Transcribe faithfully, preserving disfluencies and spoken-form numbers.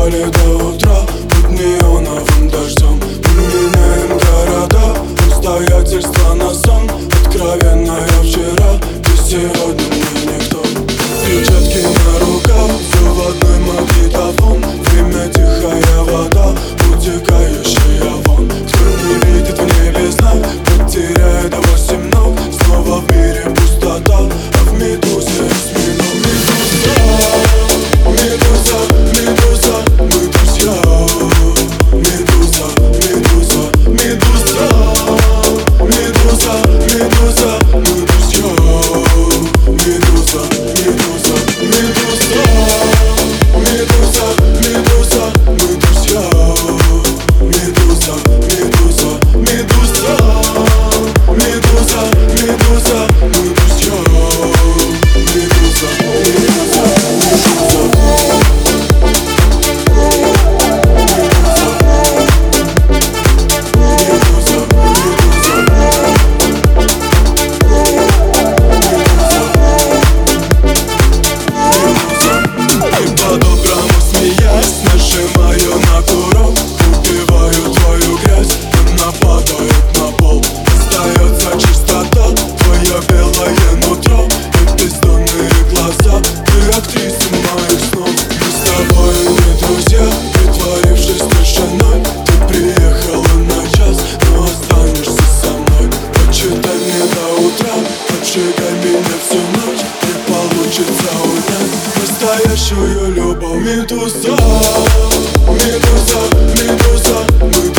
танцевали до утра под неоновым дождем. Мы меняем города, обстоятельства на сон. Откровенно я вчера, ты сегодня мне никто. Перчатки на руках, заводной магнитофон. Время тихая вода, утекающая вон. Кто не видит в небе знак, потеряет восемь ног. Снова в мире пустота, а в медузе осьминог. Медуза, медуза, медуза, мы друзья. Медуза, медуза, медуза, медуза, медуза, мы друзья. Медуза, медуза, медуза, медуза, медуза, мы друзья. Медуза, медуза, медуза, медуза, медуза, мы друзья. Медуза, медуза, по-доброму смеясь, нажимаю на курок. Убиваю твою грязь, она падает на пол. Остается чистота, твое белое нутро и бездонные глаза. Ты актриса моих снов. Мы с тобой не друзья, притворившись тишиной. Ты приехала на час, но останешься со мной. Почитай мне до утра, поджигай меня всю ночь. Не получится унять настоящую любовь. Медуза, медуза, медуза, мы